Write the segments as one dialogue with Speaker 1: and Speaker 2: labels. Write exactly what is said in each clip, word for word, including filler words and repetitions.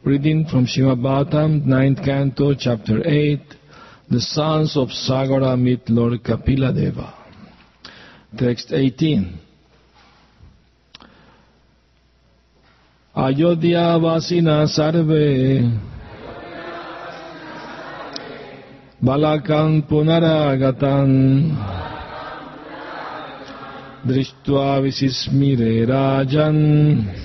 Speaker 1: Reading from Srimad Bhagavatam, ninth Canto, Chapter eight, The Sons of Sagara meet Lord Kapila Deva. Text eighteen. Ayodhya Vasina Sarve Balakam Punaragatan Drishtva Visismire Rajan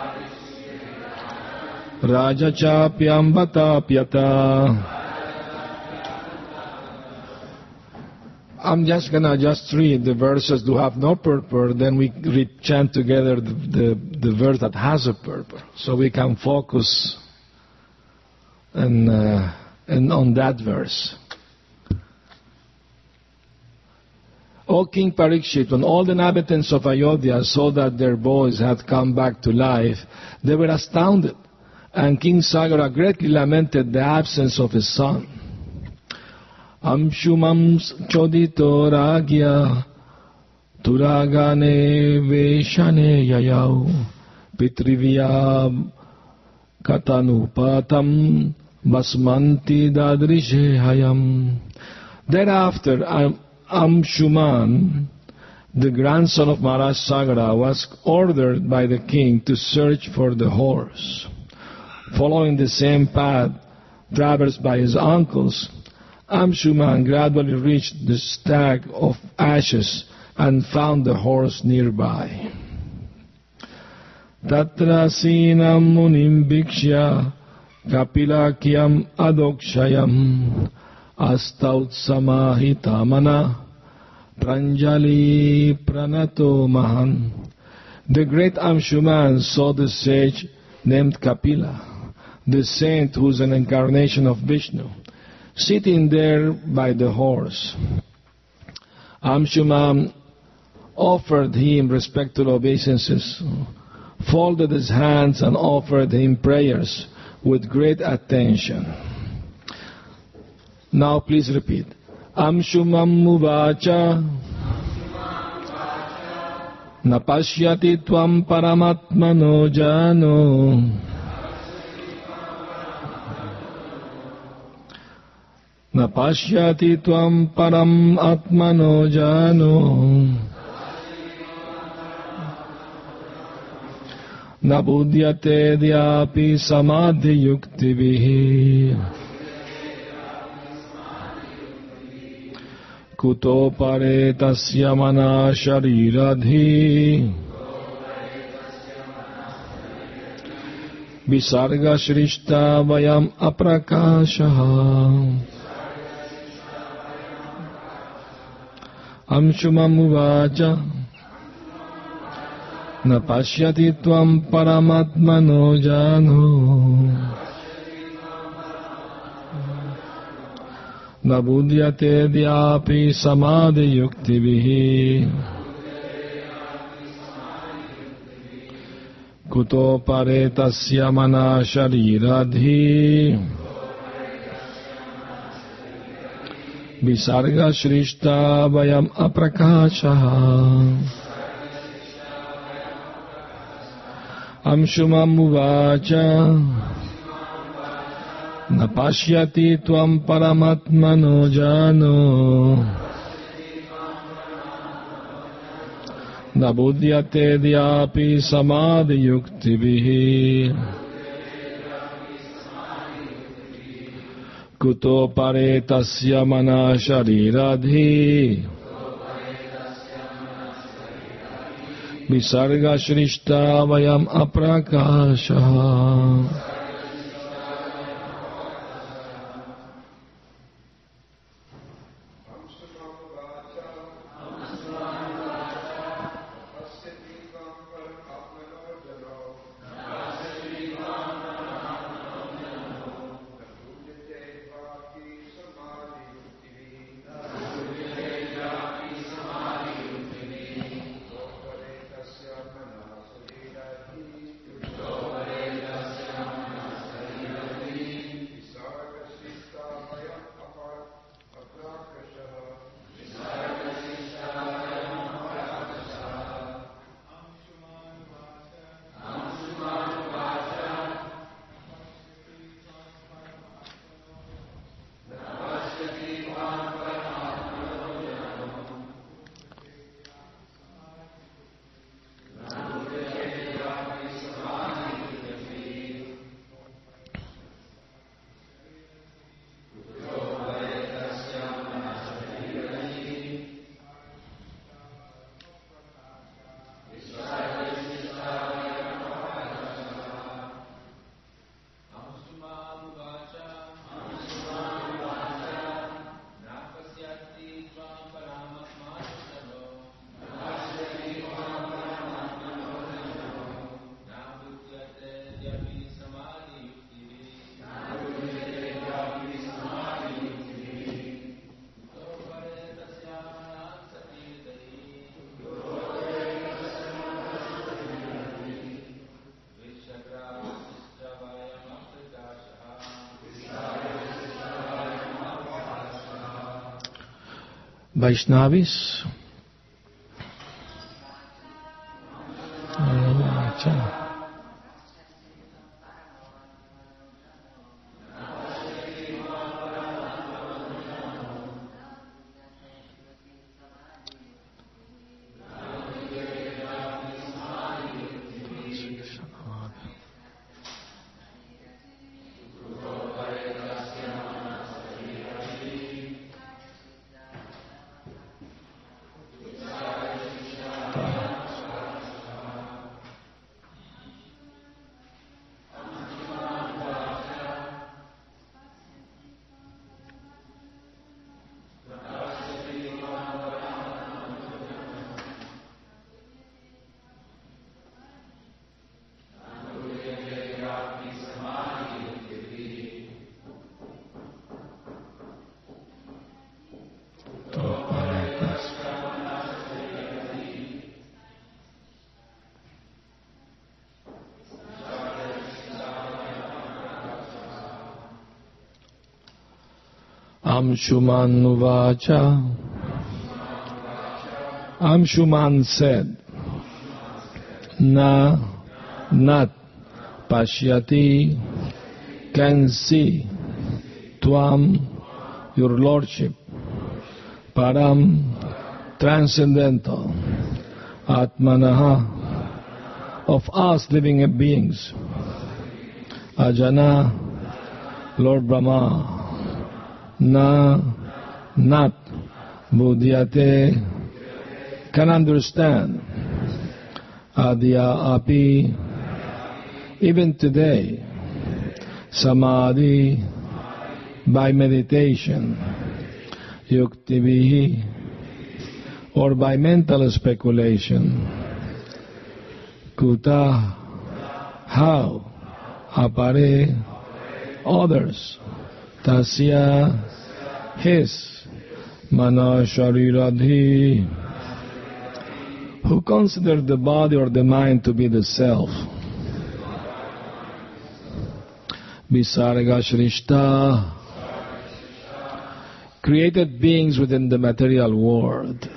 Speaker 1: Raja Chapyambata Pyata. I'm just gonna just read the verses that have no purport, then we read, chant together the, the, the verse that has a purport, so we can focus and, uh, and on that verse. O King Parikshit, when all the inhabitants of Ayodhya saw that their boys had come back to life, they were astounded. And King Sagara greatly lamented the absence of his son. Amshumam chodito ragya turagane veshane yayau pitrivya katanupatam basmanti dadrishe hayam. Thereafter, Amshuman, the grandson of Maharaj Sagara, was ordered by the king to search for the horse. Following the same path traversed by his uncles, Amshuman gradually reached the stag of ashes and found the horse nearby. Tatra sinam munim bhikshya kapilakyam adokshayam astaut samahitamana pranjali pranato mahan. The great Amshuman saw the sage named Kapila, the saint who is an incarnation of Vishnu, sitting there by the horse. Amshuman offered him respectful obeisances, folded his hands and offered him prayers with great attention. Now please repeat. Amshumam muvacha napashyati tvam paramatmano jano napashyati tvam param atmano jano nabudyate dhyapi samadhi yuktivihi kuto pare tasya mana shariradhi visarga shrishta vayam aprakashaha. Amshumam uvacha napashyati tvam paramatmano jano nabudyate dhyapi samadhi yuktivihi kuto pare tasya mana shariradhi visarga shrishta vayam aprakashaha. Amshumam uvacha napashyati tvam paramatmano jano nabudyate dhyapi samadhi yuktivihi kuto pare tasya mana shariradhi visarga shrishta vayam aprakashaha. Vaishnavis. Amshuman Nuvacha. Amshuman said, Na Nat Pashyati can see Tvam, your Lordship, Param, transcendental, Atmanaha, of us living beings, Ajana, Lord Brahma, Na Nat Buddhyate can understand, Adya Api, even today, Samadhi, by meditation, Yuktivihi, or by mental speculation, Kuta, how, Apare, others, Tasya, his, Manashariradhi, who consider the body or the mind to be the self. Visarga Shrishta, created beings within the material world.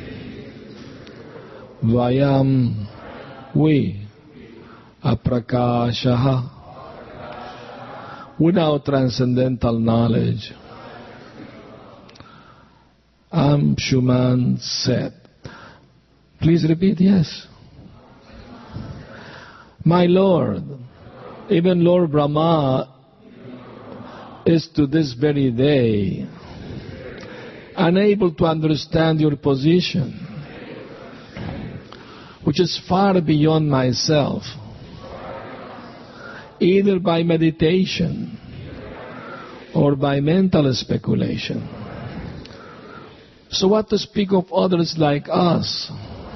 Speaker 1: Vayam, we, Aprakashaha, without transcendental knowledge. Amshuman said. Please repeat, yes. My Lord, even Lord Brahma is to this very day unable to understand your position, which is far beyond myself, either by meditation or by mental speculation. So what to speak of others like us,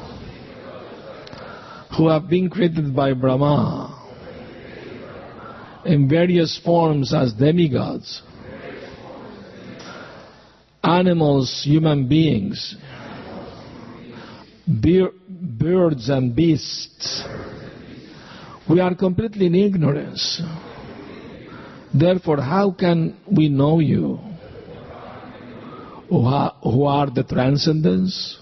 Speaker 1: who have been created by Brahma in various forms as demigods, animals, human beings, birds and beasts. We are completely in ignorance. Therefore, how can we know you, who are the transcendence?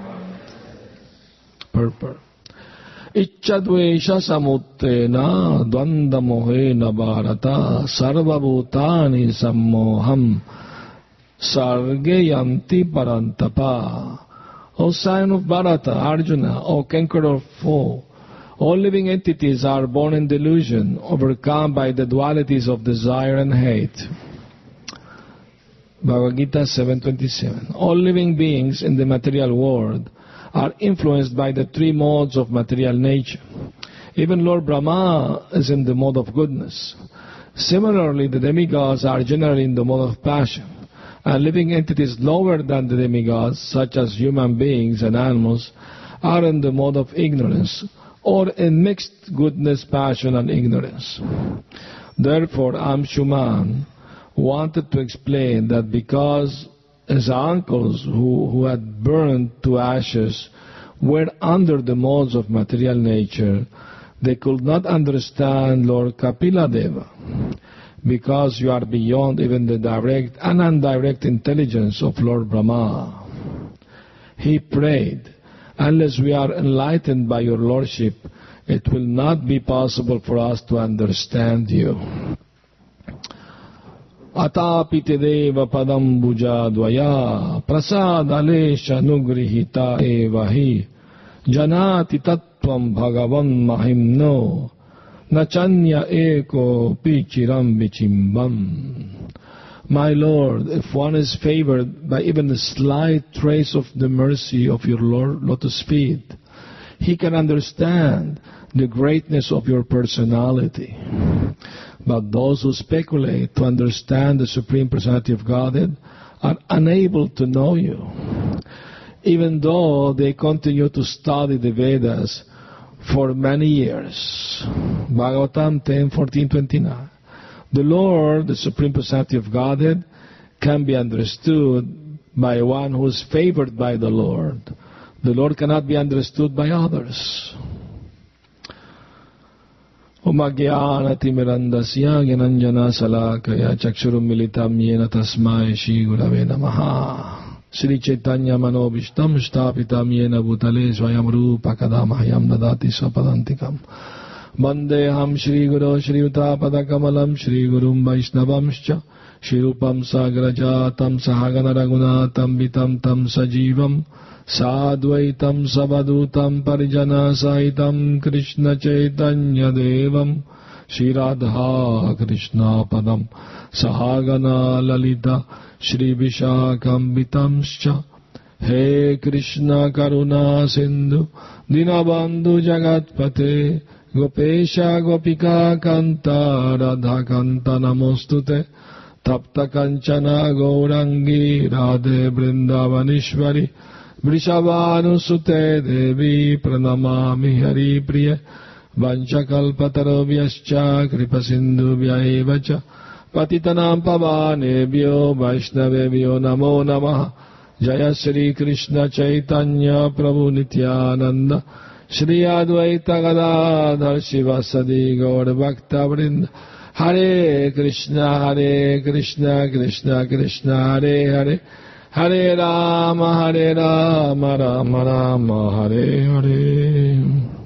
Speaker 1: Purport. Ichchadvesha samuttena dvandamohena bharata sarvabhutani sammoham sargayanti parantapa. O son of Bharata, Arjuna, O conqueror foe, all living entities are born in delusion, overcome by the dualities of desire and hate. Bhagavad Gita seven twenty-seven. All living beings in the material world are influenced by the three modes of material nature. Even Lord Brahma is in the mode of goodness. Similarly, the demigods are generally in the mode of passion, and living entities lower than the demigods, such as human beings and animals, are in the mode of ignorance, or in mixed goodness, passion, and ignorance. Therefore, Amshuman wanted to explain that because his uncles, who, who had burned to ashes, were under the modes of material nature, they could not understand Lord Kapila Deva, because you are beyond even the direct and indirect intelligence of Lord Brahma. he prayed, unless we are enlightened by your Lordship, it will not be possible for us to understand you. Atapite deva padambuja dvaya prasad alesha nugrihita evahi janati tattvam bhagavan mahimno nachanya eko pichiram vichimbam. My Lord, if one is favored by even a slight trace of the mercy of your Lord lotus feet, he can understand the greatness of your personality. But those who speculate to understand the Supreme Personality of Godhead are unable to know you, even though they continue to study the Vedas for many years. Bhagavatam ten fourteen twenty-nine. The Lord, the Supreme Personality of Godhead, can be understood by one who is favored by the Lord. The Lord cannot be understood by others. Umagyanati mirandasya gyananjana salakaya chakshurum militam yena tasmai shri gurave namaha. Sri Chaitanya manobishtam shtapitam yena bhutale swayam rupa kadamahyam dadati swapadantikam. Vandeham Shri Guru Shri Uta Padakamalam Shri Gurum Vaishnavamscha Shri Rupam Sagrajatam Sahagana Raghunatam Vitam Tam Sajivam Sadvaitam Savadutam Parijana Sahitam Krishna Chaitanya Devam Shri Radha Krishna Padam Sahagana Lalita Shri Vishakam Vitamscha. He Krishna Karuna Sindhu Dinabandhu Jagatpate Gopesha Gopika Kanta Radha Kanta Namostute Tapta Kanchana Gaurangi Radhe Vrindavanishvari Vrishabhanusute Devi Pranamami Hari Priya Vanchakalpatarovyascha Kripasindhubhya evacha Patitanam Pavanebhyo Vaishnavebhyo Namo Namaha Jaya Shri Krishna Chaitanya Prabhu Nityananda Shri Advaita Gadadhar Shivasadi Gaur Bhakta Vrinda. Hare Krishna Hare Krishna Krishna Krishna Hare Hare Hare Rama Hare Rama Rama Rama Hare Hare.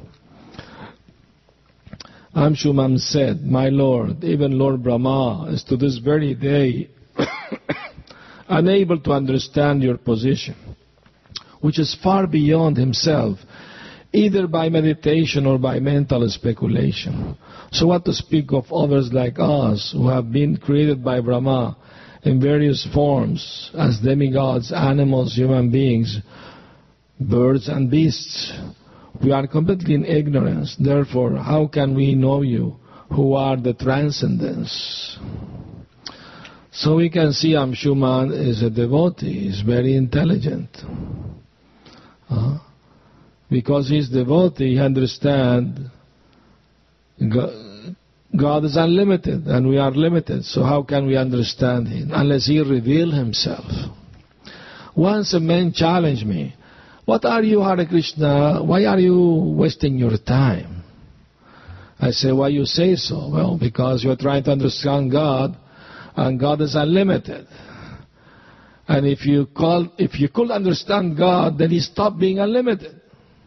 Speaker 1: Amshuman said, My Lord, even Lord Brahma is to this very day unable to understand your position, which is far beyond himself, either by meditation or by mental speculation. So what to speak of others like us, who have been created by Brahma in various forms, as demigods, animals, human beings, birds and beasts. We are completely in ignorance. Therefore, how can we know you, who are the transcendence? So we can see Amshuman is a devotee, is very intelligent. Uh, because he is devotee, he understands God, God is unlimited and we are limited. So how can we understand him unless he reveals himself? Once a man challenged me, what are you, Hare Krishna? Why are you wasting your time? I say, why you say so? Well, because you are trying to understand God, and God is unlimited. And if you call, if you could understand God, then he stopped being unlimited.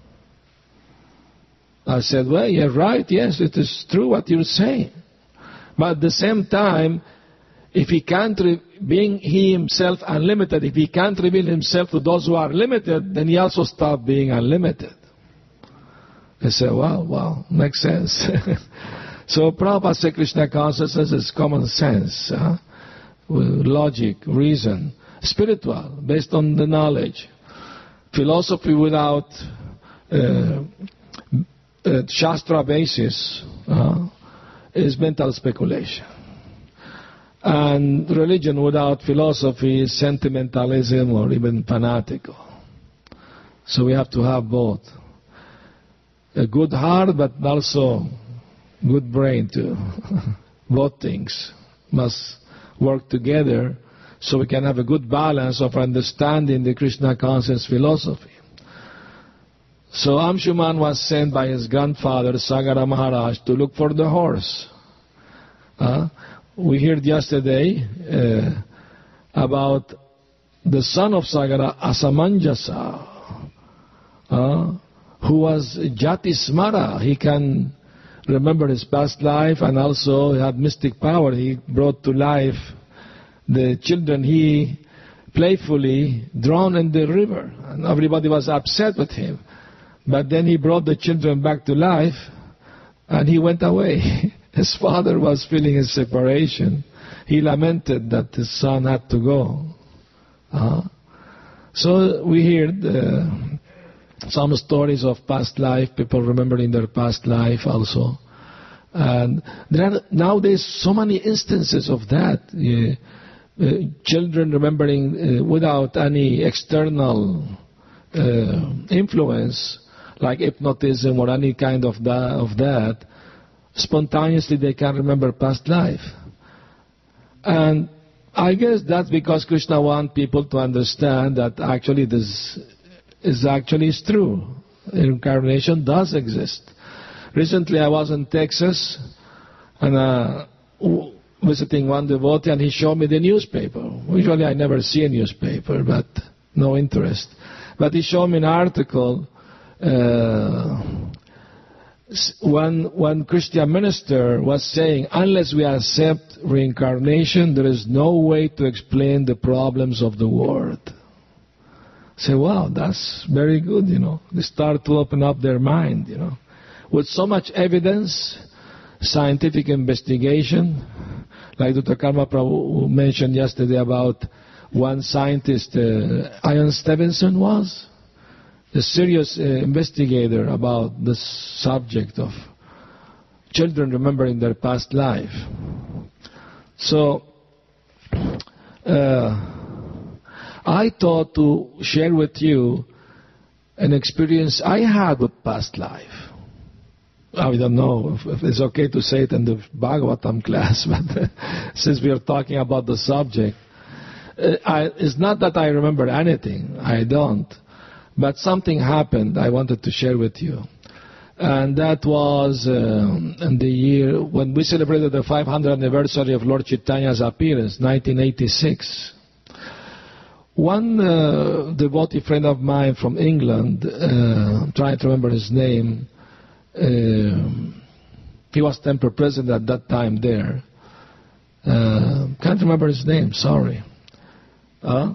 Speaker 1: I said, well, you're right. Yes, it is true what you're saying. But at the same time, if he can't, re- being he himself unlimited, if he can't reveal himself to those who are limited, then he also stopped being unlimited. I said, wow, wow, makes sense. So Prabhupada said Krishna consciousness is common sense, huh? Logic, reason, spiritual, based on the knowledge. Philosophy without uh, uh, Shastra basis uh, is mental speculation. And religion without philosophy is sentimentalism or even fanatical. So we have to have both. A good heart, but also good brain too. Both things must work together so we can have a good balance of understanding the Krishna conscious philosophy. So Amshuman was sent by his grandfather Sagara Maharaj to look for the horse. Uh, we heard yesterday uh, about the son of Sagara, Asamanjasa. uh, who was Jatismara. He can remember his past life, and also he had mystic power. He brought to life the children he playfully drowned in the river, and everybody was upset with him. But then he brought the children back to life, and he went away. His father was feeling his separation. He lamented that his son had to go. Uh, so we heard uh, some stories of past life, people remembering their past life also. And there are nowadays so many instances of that. Uh, uh, children remembering uh, without any external uh, influence, like hypnotism or any kind of that, of that, spontaneously they can remember past life. And I guess that's because Krishna wants people to understand that actually this is actually is true. Reincarnation does exist. Recently I was in Texas and uh, visiting one devotee, and he showed me the newspaper. Usually I never see a newspaper, but no interest. But he showed me an article. Uh, one, one Christian minister was saying, unless we accept reincarnation, there is no way to explain the problems of the world. I say, wow, that's very good, you know. They start to open up their mind, you know. With so much evidence, scientific investigation, like Doctor Karma Prabhu mentioned yesterday about one scientist, uh, Ian Stevenson was, a serious uh, investigator about the subject of children remembering their past life. So, uh, I thought to share with you an experience I had with past life. I don't know if, if it's okay to say it in the Bhagavatam class, but since we are talking about the subject, uh, I, it's not that I remember anything. I don't. But something happened I wanted to share with you. And that was um, in the year when we celebrated the five hundredth anniversary of Lord Chaitanya's appearance, nineteen eighty-six. One uh, devotee friend of mine from England, uh, I'm trying to remember his name, uh, he was temple president at that time there. Uh, can't remember his name, sorry. Uh,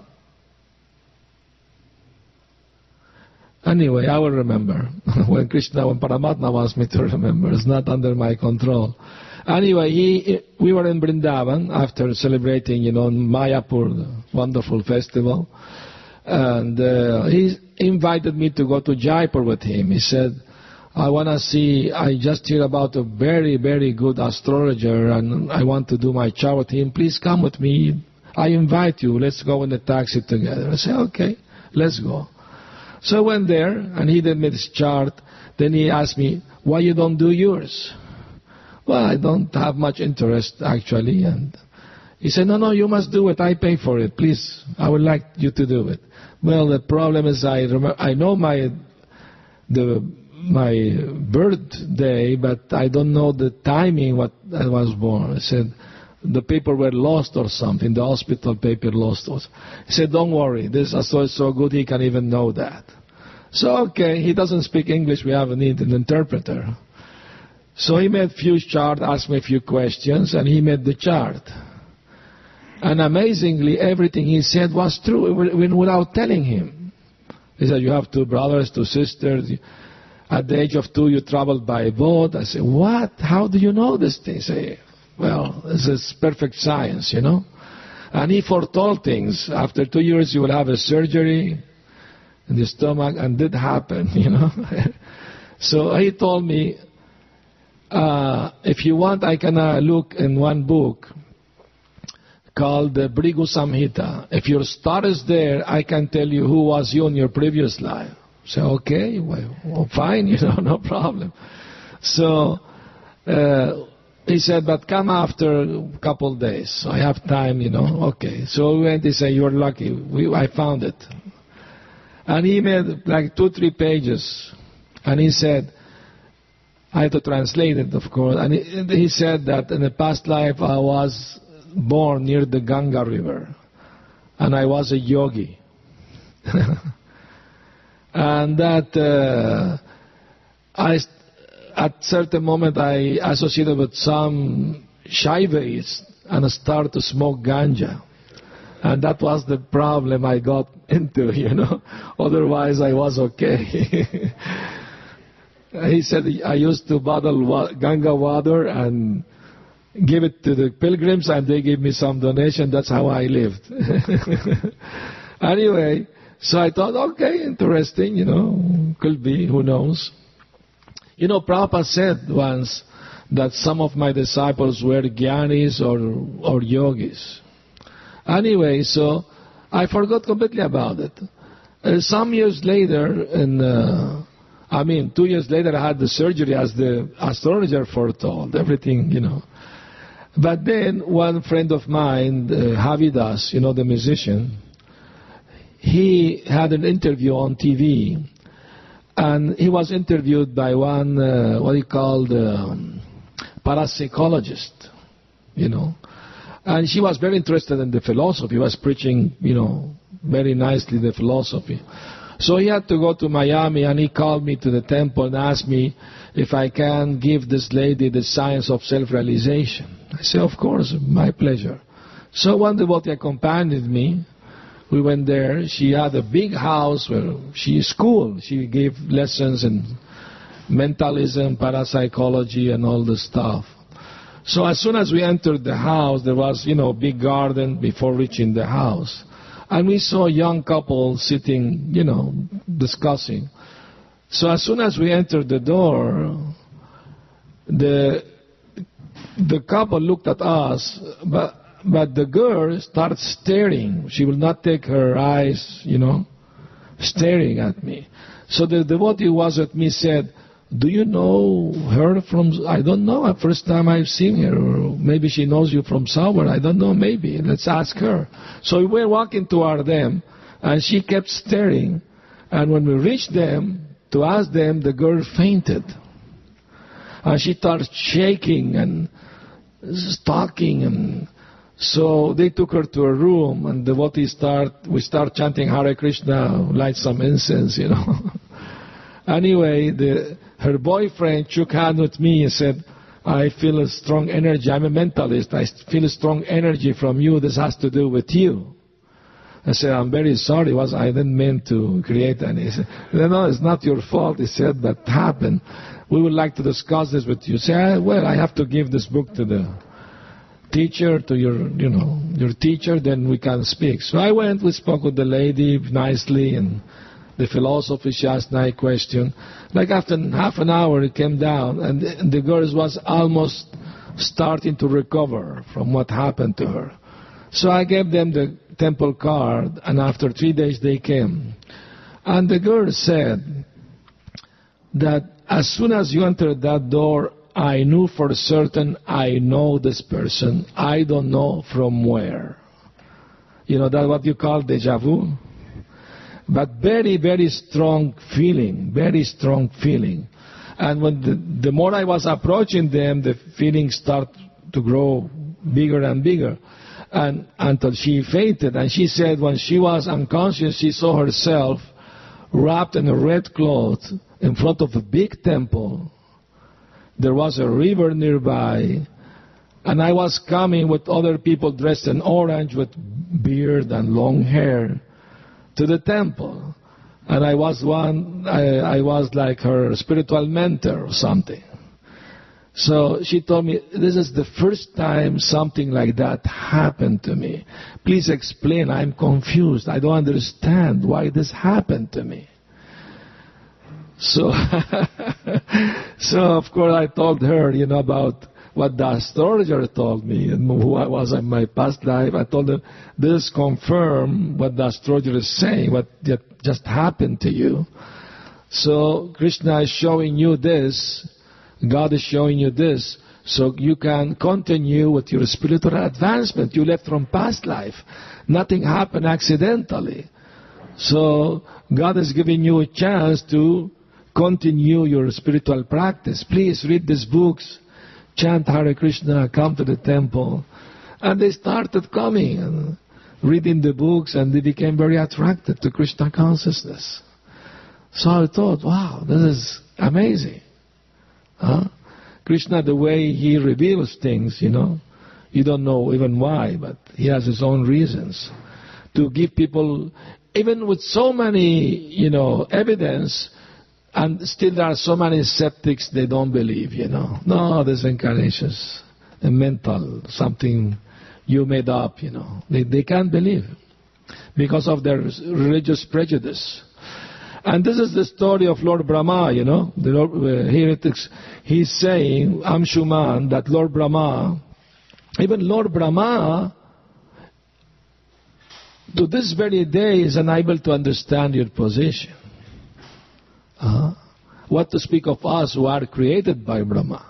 Speaker 1: Anyway, I will remember. when Krishna, when Paramatma wants me to remember. It's not under my control. Anyway, he, we were in Vrindavan after celebrating, you know, Mayapur, the wonderful festival. And uh, he invited me to go to Jaipur with him. He said, I want to see, I just hear about a very, very good astrologer, and I want to do my chart with him. Please come with me. I invite you. Let's go in the taxi together. I said, okay, let's go. So I went there, and he did me this chart. Then he asked me, why you don't do yours? Well, I don't have much interest, actually. And he said, no, no, you must do it. I pay for it. Please, I would like you to do it. Well, the problem is I remember, I know my the my birthday, but I don't know the timing what I was born. I said, the paper were lost or something. The hospital paper lost us. He said, don't worry. This astrologer is so good he can even know that. So, okay, he doesn't speak English. We have a need an interpreter. So he made a few charts, asked me a few questions, and he made the chart. And amazingly, everything he said was true without telling him. He said, you have two brothers, two sisters. At the age of two, you traveled by boat. I said, what? How do you know this thing? He said, well, this is perfect science, you know. And he foretold things. After two years, you will have a surgery in the stomach, and did happen, you know. So he told me, uh, if you want, I can uh, look in one book called the Bhrigu Samhita. If your star is there, I can tell you who was you in your previous life. So, okay, well, well fine, you know, no problem. So, uh, he said, but come after a couple of days. So I have time, you know. Okay. So we went, he said, you're lucky. We, I found it. And he made like two, three pages. And he said, I had to translate it, of course. And he, he said that in the past life I was born near the Ganga River. And I was a yogi. And that uh, I, at certain moment I associated with some Shaivis and I started to smoke ganja. And that was the problem I got into, you know. Otherwise I was okay. He said I used to bottle wa- Ganga water and give it to the pilgrims and they gave me some donation. That's how I lived. Anyway, so I thought, okay, interesting, you know, could be, who knows. You know, Prabhupada said once that some of my disciples were Gyanis or, or Yogis. Anyway, so I forgot completely about it. Uh, some years later, in, uh, I mean, two years later, I had the surgery as the astrologer foretold, everything, you know. But then one friend of mine, uh, Havidas, you know, the musician, he had an interview on T V, and he was interviewed by one, uh, what he called, um, parapsychologist, you know. And she was very interested in the philosophy. He was preaching, you know, very nicely the philosophy. So he had to go to Miami, and he called me to the temple and asked me if I can give this lady the science of self-realization. I said, of course, my pleasure. So one devotee accompanied me. We went there. She had a big house where she schooled. She gave lessons in mentalism, parapsychology, and all this stuff. So as soon as we entered the house, there was, you know, a big garden before reaching the house. And we saw a young couple sitting, you know, discussing. So as soon as we entered the door, the the couple looked at us, but but the girl started staring. She will not take her eyes, you know, staring at me. So the devotee who was with me said, do you know her from, I don't know, first time I've seen her, or maybe she knows you from somewhere, I don't know, maybe, let's ask her. So we were walking toward them, and she kept staring, and when we reached them, to ask them, the girl fainted. And she started shaking and stalking, and so they took her to a room, and the devotee start, we start chanting Hare Krishna, light some incense, you know. Anyway, the, her boyfriend shook hands with me and said, I feel a strong energy. I'm a mentalist. I feel a strong energy from you. This has to do with you. I said, I'm very sorry. Was I didn't mean to create any. He said, no, it's not your fault. He said, that happened. We would like to discuss this with you. Say, well, I have to give this book to the teacher, to your, you know, your teacher, then we can speak. So I went, we spoke with the lady nicely, and the philosophy, she asked my question. Like after half an hour, it came down, and the, the girl was almost starting to recover from what happened to her. So I gave them the temple card, and after three days they came. And the girl said that as soon as you entered that door, I knew for certain I know this person. I don't know from where. You know, that's what you call deja vu? But very, very strong feeling, very strong feeling. And when the, the more I was approaching them, the feeling started to grow bigger and bigger, and until she fainted. And she said when she was unconscious, she saw herself wrapped in a red cloth in front of a big temple. There was a river nearby, and I was coming with other people dressed in orange with beard and long hair to the temple, and I was one. I, I was like her spiritual mentor or something. So she told me, this is the first time something like that happened to me. Please explain. I'm confused. I don't understand why this happened to me. So, so of course I told her, you know, about what the astrologer told me and who I was in my past life. I told her, this confirms what the astrologer is saying, what just happened to you. So Krishna is showing you this, God is showing you this, so you can continue with your spiritual advancement. You left from past life. Nothing happened accidentally. So God is giving you a chance to continue your spiritual practice. Please read these books. Chant Hare Krishna, come to the temple. And they started coming and reading the books, and they became very attracted to Krishna consciousness. So I thought, wow, this is amazing. Huh? Krishna, the way he reveals things, you know, you don't know even why, but he has his own reasons to give people, even with so many, you know, evidence, and still there are so many skeptics, they don't believe, you know. No, this incarnation is a mental, something you made up, you know. They, they can't believe because of their religious prejudice. And this is the story of Lord Brahma, you know. The Lord, uh, here it is, he's saying, Amshuman, that Lord Brahma, even Lord Brahma, to this very day is unable to understand your position. Uh, what to speak of us who are created by Brahma.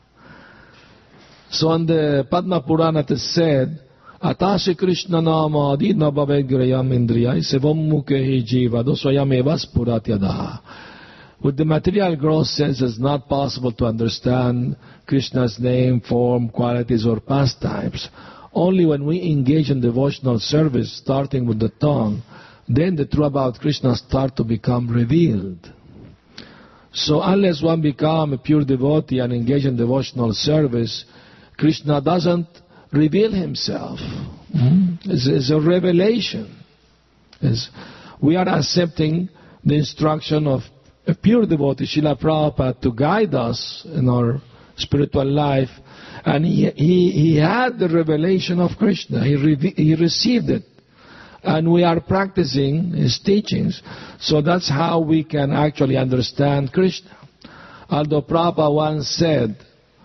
Speaker 1: So on the Padma Purana it is said, Atasi Krishna nama adi nabhavegrayam indriyai sevam mukhehi jivado swayamevas puratyadaha. With the material gross sense, it's not possible to understand Krishna's name, form, qualities, or pastimes. Only when we engage in devotional service, starting with the tongue, then the truth about Krishna start to become revealed. So unless one become a pure devotee and engage in devotional service, Krishna doesn't reveal himself. Mm-hmm. It's, it's a revelation. It's, we are accepting the instruction of a pure devotee, Srila Prabhupada, to guide us in our spiritual life. And he, he, he had the revelation of Krishna. He, re- he received it. And we are practicing his teachings. So that's how we can actually understand Krishna. Although Prabhupada once said,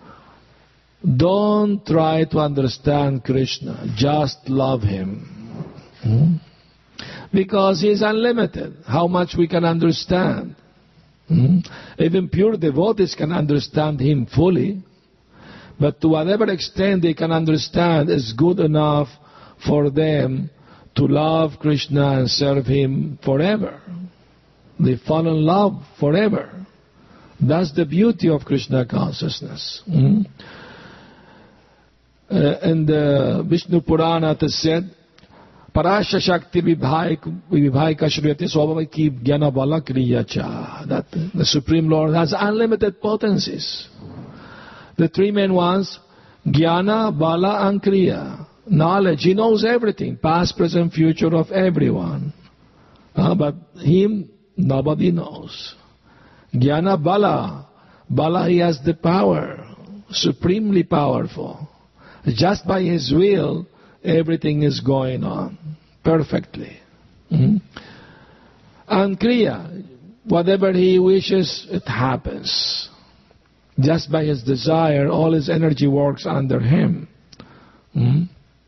Speaker 1: don't try to understand Krishna, just love him. Hmm? Because he is unlimited, how much we can understand. Hmm? Even pure devotees can understand him fully. But to whatever extent they can understand is good enough for them to love Krishna and serve him forever. They fall in love forever. That's the beauty of Krishna consciousness. Mm-hmm. Uh, in the Vishnu Purana it is said, Parasya Shakti Vibhaika Shriyati Swabhavaki Jnana Bala Kriyacha. That the Supreme Lord has unlimited potencies. The three main ones, Jnana, Bala and Kriya. Knowledge, he knows everything, past, present, future of everyone. Uh, but him, nobody knows. Jnana Bala, Bala, he has the power, supremely powerful. Just by his will, everything is going on perfectly. Mm-hmm. And Kriya, whatever he wishes, it happens. Just by his desire, all his energy works under him. Mm-hmm.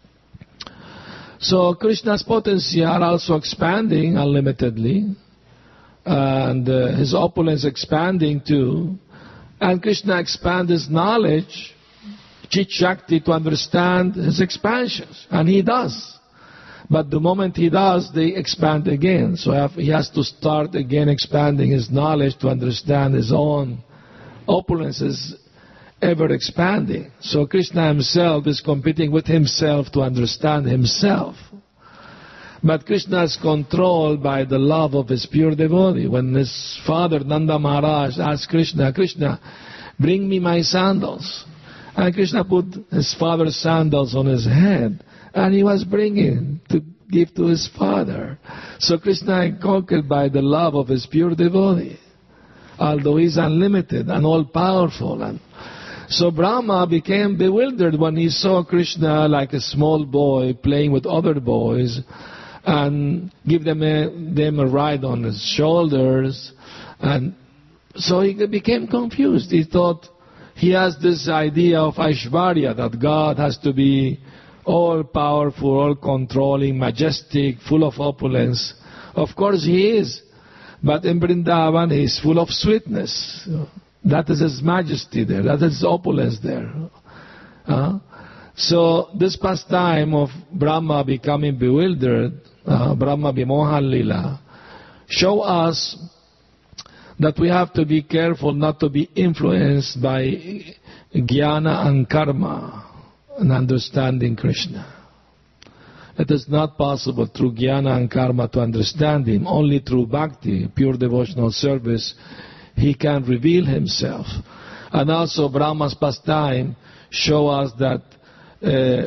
Speaker 1: So Krishna's potency are also expanding unlimitedly, and uh, his opulence expanding too. And Krishna expands his knowledge, Chit Shakti, to understand his expansions, and he does. But the moment he does, they expand again. So he has to start again expanding his knowledge to understand his own opulence is ever expanding. So Krishna himself is competing with himself to understand himself. But Krishna is controlled by the love of his pure devotee. When his father Nanda Maharaj asked Krishna, Krishna, bring me my sandals. And Krishna put his father's sandals on his head, and he was bringing to give to his father. So Krishna is conquered by the love of his pure devotee, although he is unlimited and all-powerful. And so Brahma became bewildered when he saw Krishna like a small boy playing with other boys and give them a, them a ride on his shoulders. And so he became confused. He thought he has this idea of Aishvarya, that God has to be all-powerful, all-controlling, majestic, full of opulence. Of course he is. But in Vrindavan, he is full of sweetness. That is his majesty there. That is his opulence there. Uh, so this pastime of Brahma becoming bewildered, uh, Brahma Vimohan Lila, show us that we have to be careful not to be influenced by jnana and karma and understanding Krishna. It is not possible through jnana and karma to understand him. Only through bhakti, pure devotional service, he can reveal himself. And also Brahma's pastime show us that uh,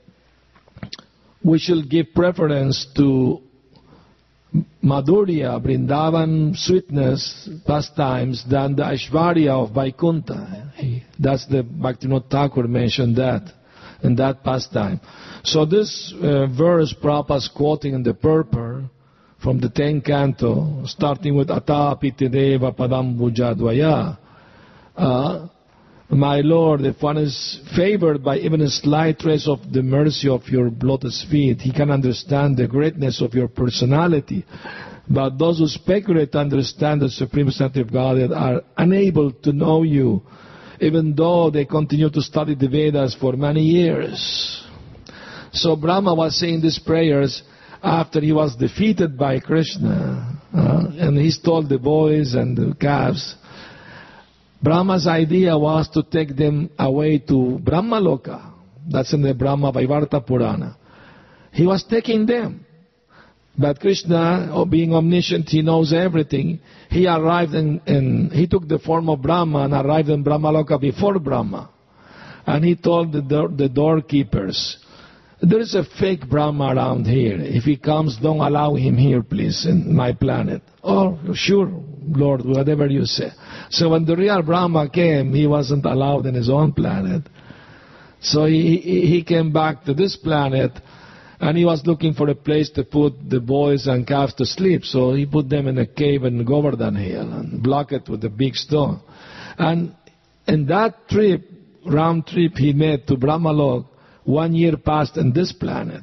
Speaker 1: we should give preference to Madhurya, Vrindavan sweetness pastimes than the Aishvarya of Vaikuntha. He, that's the Bhaktivinoda Thakur mentioned that in that pastime. So this uh, verse Prabhupada is quoting in the purport from the tenth canto, starting with Atapiti Deva Padam Bhujadvaya. Uh, My Lord, if one is favored by even a slight trace of the mercy of your lotus feet, he can understand the greatness of your personality. But those who speculate to understand the Supreme Personality of Godhead are unable to know you, even though they continue to study the Vedas for many years. So Brahma was saying these prayers after he was defeated by Krishna. Uh, and he told the boys and the calves, Brahma's idea was to take them away to Brahmaloka. That's in the Brahma Vaivarta Purana. He was taking them. But Krishna, being omniscient, he knows everything. He arrived in, in, he took the form of Brahma and arrived in Brahmaloka before Brahma. And he told the, door, the doorkeepers, there is a fake Brahma around here. If he comes, don't allow him here, please, in my planet. Oh, sure, Lord, whatever you say. So when the real Brahma came, he wasn't allowed in his own planet. So he, he, he came back to this planet, and he was looking for a place to put the boys and calves to sleep. So he put them in a cave in Govardhan Hill and blocked it with a big stone. And in that trip, round trip he made to Brahmalok, one year passed in this planet.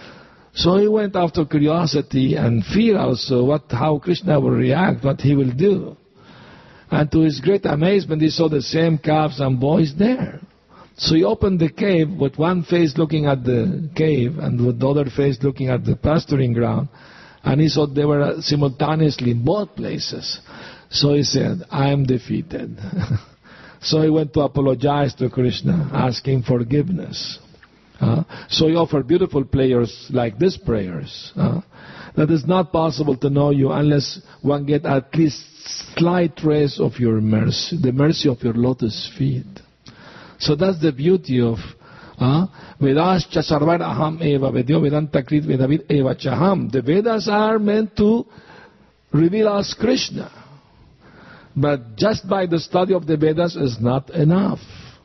Speaker 1: So he went after curiosity and fear also, what, how Krishna will react, what he will do. And to his great amazement, he saw the same calves and boys there. So he opened the cave with one face looking at the cave and with the other face looking at the pasturing ground. And he saw they were simultaneously in both places. So he said, I am defeated. So he went to apologize to Krishna, asking forgiveness. Uh, so he offered beautiful prayers like these prayers. Uh, that is not possible to know you unless one get at least slight trace of your mercy, the mercy of your lotus feet. So that's the beauty of Vedascha sarvar aham eva vedyo vedanta krit vedavid eva chaham. The Vedas are meant to reveal us Krishna. But just by the study of the Vedas is not enough.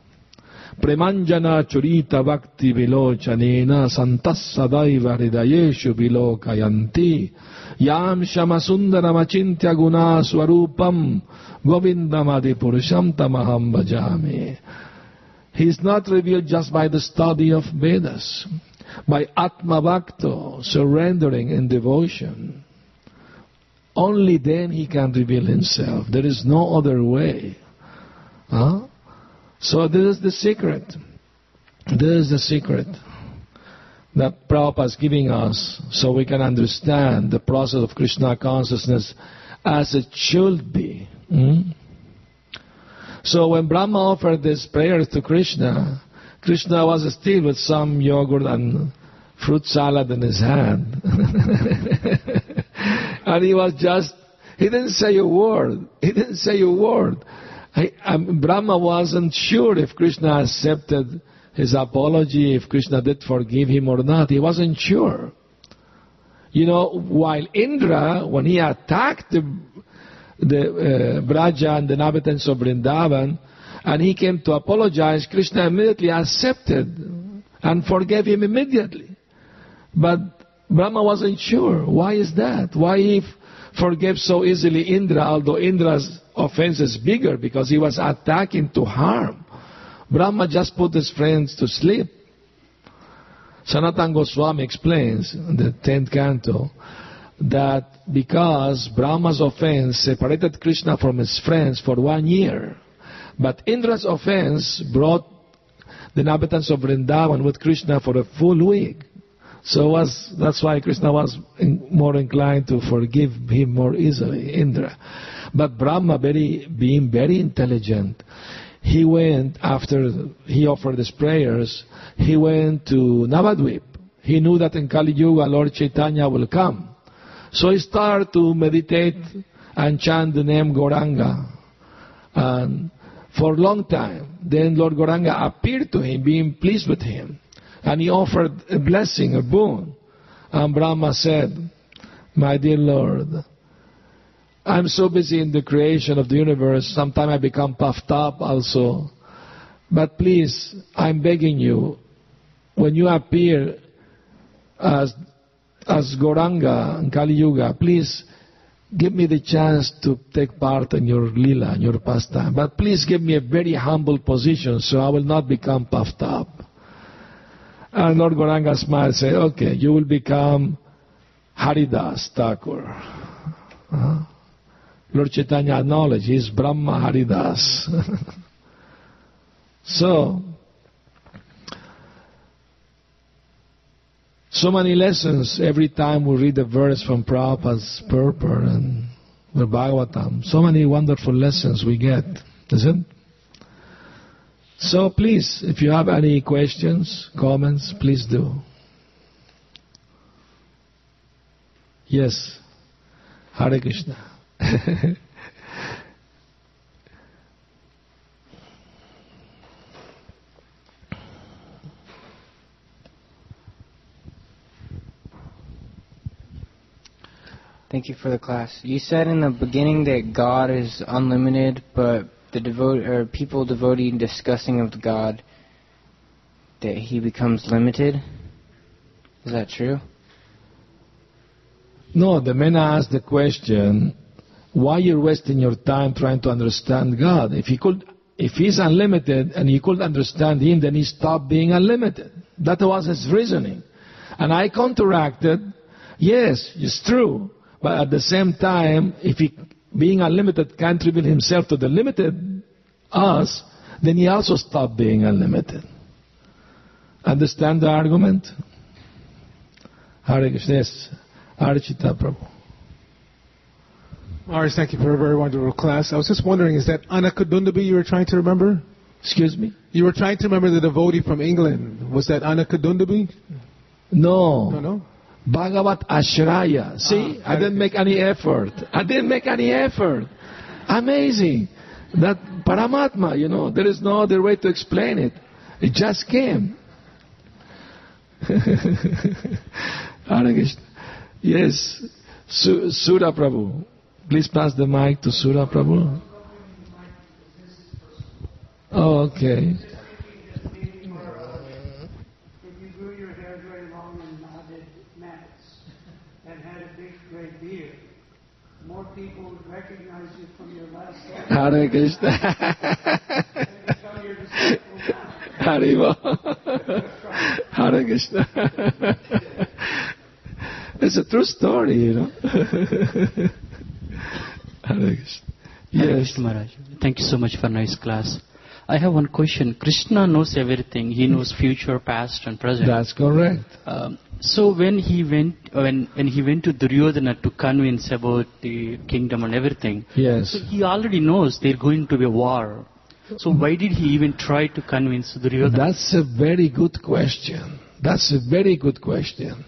Speaker 1: Premanjana churita bhakti vilochanena santas sadaiva hridayeshu vilokayanti yam shamasundara machintya guna swarupam govindamadi purusham tamaham bhajami. He is not revealed just by the study of Vedas, by Atma Bhakto, surrendering in devotion. Only then he can reveal himself. There is no other way. Huh? So this is the secret. This is the secret that Prabhupada is giving us so we can understand the process of Krishna consciousness as it should be. Hmm? So when Brahma offered these prayers to Krishna, Krishna was still with some yogurt and fruit salad in his hand. And he was just, he didn't say a word. He didn't say a word. He, um, Brahma wasn't sure if Krishna accepted his apology, if Krishna did forgive him or not. He wasn't sure. You know, while Indra, when he attacked the the uh, Braja and the inhabitants of Vrindavan, and he came to apologize, Krishna immediately accepted and forgave him immediately. But Brahma wasn't sure. Why is that? Why he forgave so easily Indra, although Indra's offense is bigger because he was attacking to harm. Brahma just put his friends to sleep. Sanatana Goswami explains in the tenth canto that because Brahma's offense separated Krishna from his friends for one year, but Indra's offense brought the inhabitants of Vrindavan with Krishna for a full week. So was, that's why Krishna was in, more inclined to forgive him more easily, Indra. But Brahma, very, being very intelligent, he went, after he offered his prayers, he went to Navadvip. he knew that in Kali Yuga, Lord Chaitanya will come. So he started to meditate and chant the name Gauranga. And for a long time, then Lord Gauranga appeared to him, being pleased with him. And he offered a blessing, a boon. And Brahma said, my dear Lord, I'm so busy in the creation of the universe, sometimes I become puffed up also. But please, I'm begging you, when you appear as, as Gauranga in Kali Yuga, please give me the chance to take part in your lila, in your pastime. But please give me a very humble position so I will not become puffed up. And Lord Gauranga smiled and said, okay, you will become Haridas Thakur. Uh-huh. Lord Chaitanya acknowledged he is Brahma Haridas. so, so many lessons every time we read a verse from Prabhupada's Purport and the Bhagavatam. So many wonderful lessons we get, isn't it? So please, if you have any questions, comments, please do. Yes. Hare Krishna.
Speaker 2: Thank you for the class. You said in the beginning that God is unlimited, but the devote or people devotee discussing of God, that he becomes limited. Is that true?
Speaker 1: No, the man asked the question, why you're wasting your time trying to understand God? If he could, if he's unlimited and you could understand him, then he stopped being unlimited. That was his reasoning. And I counteracted, yes, it's true. But at the same time, if he, being unlimited, can't reveal himself to the limited, us, then he also stopped being unlimited. Understand the argument? Hare Krishna. Yes. Archita Prabhu.
Speaker 3: Maharaj, thank you for a very wonderful class. I was just wondering, is that Anakadundabi you were trying to remember?
Speaker 1: Excuse me?
Speaker 3: You were trying to remember the devotee from England. Was that Anakadundabi?
Speaker 1: No.
Speaker 3: No, no?
Speaker 1: Bhagavat Ashraya. See, ah, I didn't make any effort. I didn't make any effort. Amazing. That Paramatma, you know, there is no other way to explain it. It just came. Hare Krishna. Yes. Su- Sura Prabhu. Please pass the mic to Sura Prabhu. Oh, okay.
Speaker 4: More people would recognize you from your last life.
Speaker 1: Hare Krishna. Hare Hare Krishna. It's a true story, you know. Hare Krishna.
Speaker 5: Yes. Hare Krishna Maharaj. Thank you so much for a nice class. I have one question. Krishna knows everything. He knows future, past, and present.
Speaker 1: That's correct.
Speaker 5: Um, so when he went, when when he went to Duryodhana to convince about the kingdom and everything,
Speaker 1: yes,
Speaker 5: so he already knows there's going to be a war. So why did he even try to convince Duryodhana?
Speaker 1: That's a very good question. That's a very good question.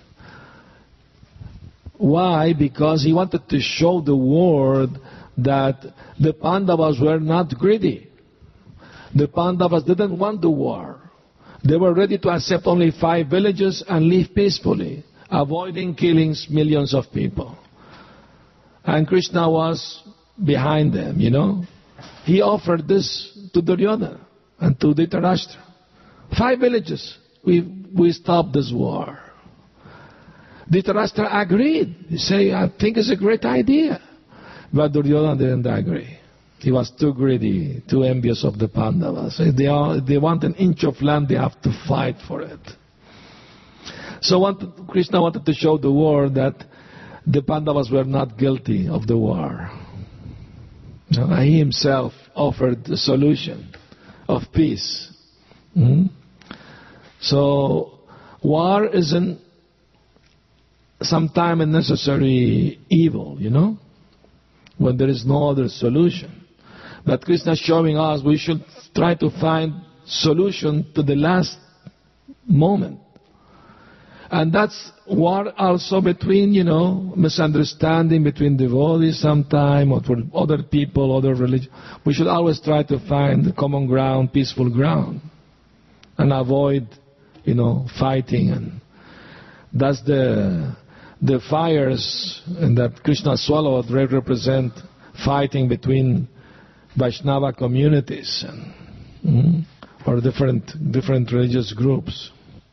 Speaker 1: Why? Because he wanted to show the world that the Pandavas were not greedy. The Pandavas didn't want the war. They were ready to accept only five villages and live peacefully, avoiding killing millions of people. And Krishna was behind them, you know. He offered this to Duryodhana and to Dhritarashtra. Five villages, we, we stop this war. Dhritarashtra agreed. He said, I think it's a great idea. But Duryodhana didn't agree. He was too greedy, too envious of the Pandavas. If they, are, if they want an inch of land, they have to fight for it. So wanted, Krishna wanted to show the world that the Pandavas were not guilty of the war. And he himself offered the solution of peace. Mm-hmm. So war isn't sometimes a necessary evil, you know, when there is no other solution. But Krishna is showing us we should try to find solution to the last moment. And that's war also between, you know, misunderstanding between devotees sometime, or for other people, other religions. We should always try to find the common ground, peaceful ground, and avoid, you know, fighting. And that's the the fires and that Krishna swallowed represent fighting between Vaishnava communities and, mm, or different different religious groups.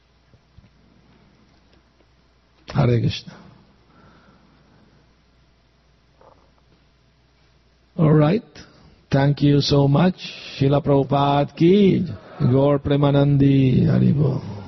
Speaker 1: Hare Krishna. All right. Thank you so much. Srila Prabhupada ki, Gaur Premanandi, Haribol.